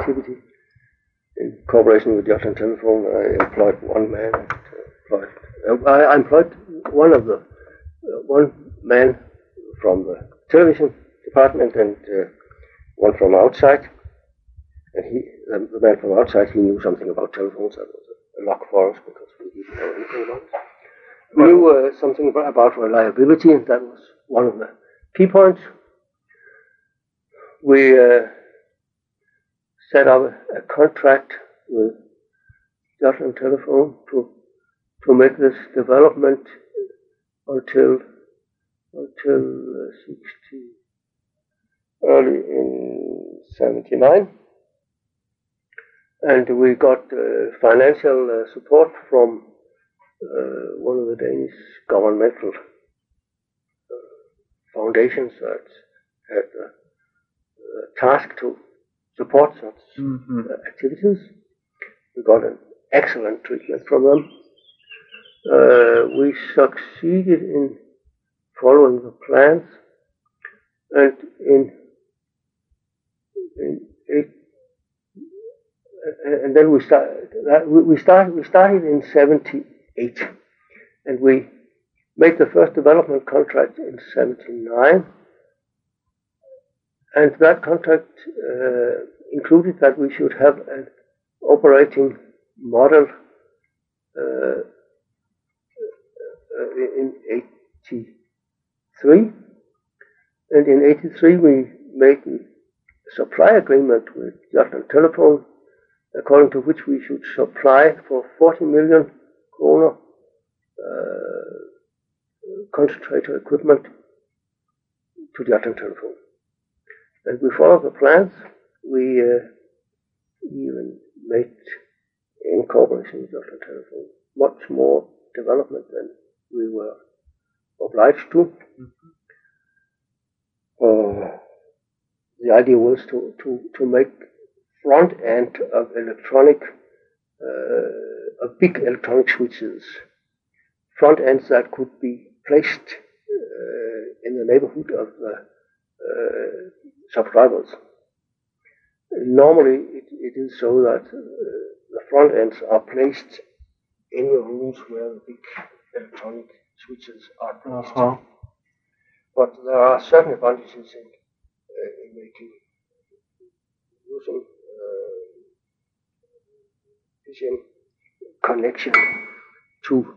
activity. In cooperation with Jutland Telephone, I employed one man. I employed one man from the television department and one from outside. And the man from outside, he knew something about telephones. That was a luck for us because we didn't know anything about it. We knew something about reliability, and that was one of the key points. We set up a contract with Jutland Telephone to make this development until early in 79, and we got financial support from one of the Danish governmental foundations that had a task to support such activities. We got an excellent treatment from them. We succeeded in following the plans, and then we started in 78, and we made the first development contract in 79, and that contract included that we should have an operating model in 83, and in 83 we made a supply agreement with Jutland Telephone, according to which we should supply for 40 million kroner concentrator equipment to Jutland Telephone. And we followed the plans. We even made, in cooperation with Jutland Telephone, much more development than we were obliged to. The idea was to make front end of electronic, of big electronic switches, front ends that could be placed in the neighborhood of the subscribers. Normally it is so that the front ends are placed in the rooms where the big electronic switches are placed. But there are certain advantages in using vision connection to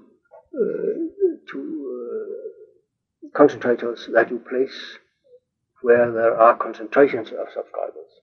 concentrators that you place where there are concentrations of subscribers.